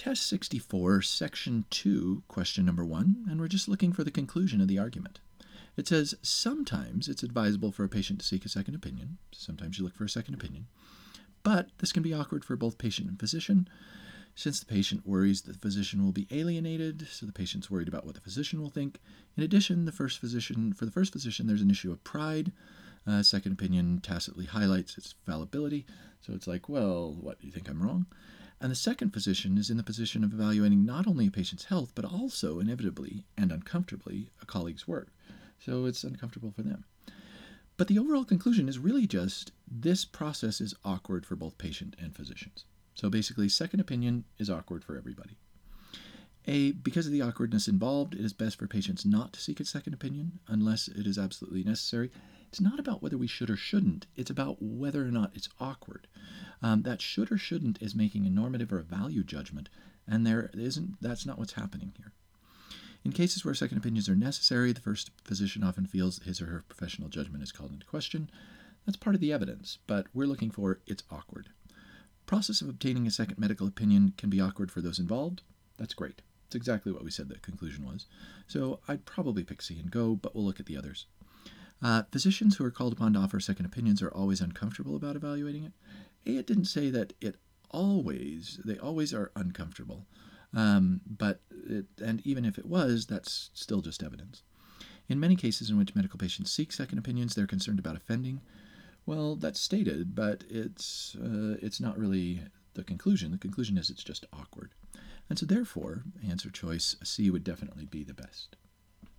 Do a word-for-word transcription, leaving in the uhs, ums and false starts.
Test sixty-four, Section two, question number one, and we're just looking for the conclusion of the argument. It says, sometimes it's advisable for a patient to seek a second opinion. Sometimes you look for a second opinion. But this can be awkward for both patient and physician, since the patient worries that the physician will be alienated, so the patient's worried about what the physician will think. In addition, the first physician, for the first physician, there's an issue of pride. Uh, second opinion tacitly highlights its fallibility, so it's like, well, what, do you think I'm wrong? And the second physician is in the position of evaluating not only a patient's health, but also, inevitably and uncomfortably, a colleague's work. So it's uncomfortable for them. But the overall conclusion is really just, this process is awkward for both patient and physicians. So basically, second opinion is awkward for everybody. A, because of the awkwardness involved, it is best for patients not to seek a second opinion unless it is absolutely necessary. It's not about whether we should or shouldn't. It's about whether or not it's awkward. Um, that should or shouldn't is making a normative or a value judgment, and there isn't. That's not what's happening here. In cases where second opinions are necessary, the first physician often feels his or her professional judgment is called into question. That's part of the evidence, but we're looking for it's awkward. Process of obtaining a second medical opinion can be awkward for those involved. That's great. It's exactly what we said the conclusion was. So I'd probably pick C and go, but we'll look at the others. Uh, physicians who are called upon to offer second opinions are always uncomfortable about evaluating it. A, it didn't say that it always, they always are uncomfortable. Um, but, it, and even if it was, that's still just evidence. In many cases in which medical patients seek second opinions, they're concerned about offending. Well, that's stated, but it's, uh, it's not really the conclusion. The conclusion is it's just awkward. And so therefore, answer choice C would definitely be the best.